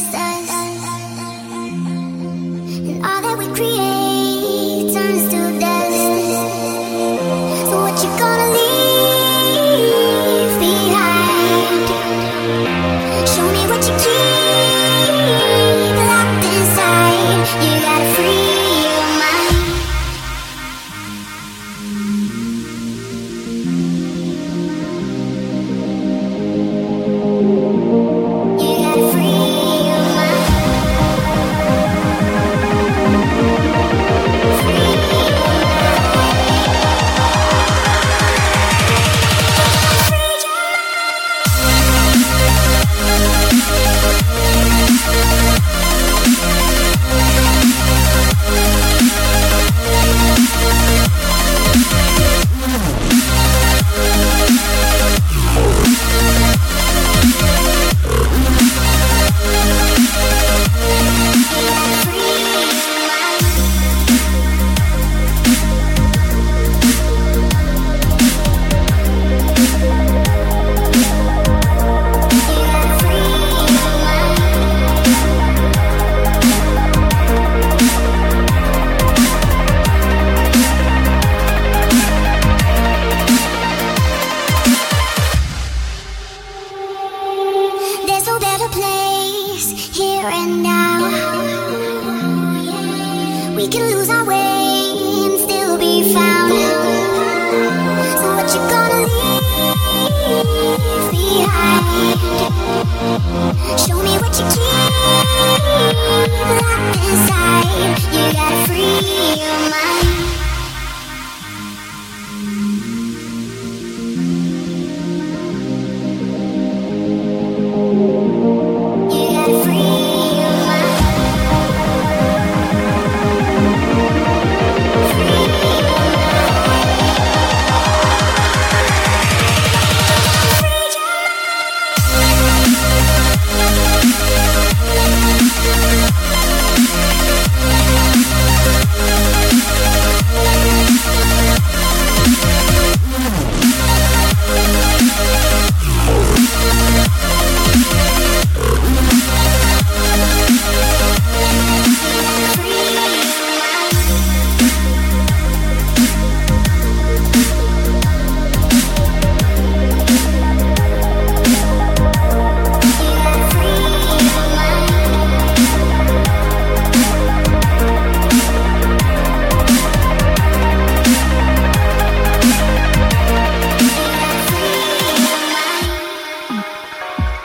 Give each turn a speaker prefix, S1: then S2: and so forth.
S1: just us. And all that we create turns to dust. So what you gonna leave behind? Show me what you keep locked inside. You gotta free your mind. You gotta free your mind. Free your There's no better place here and now. We can lose our way and still be found. So what you gonna leave behind? Show me what you keep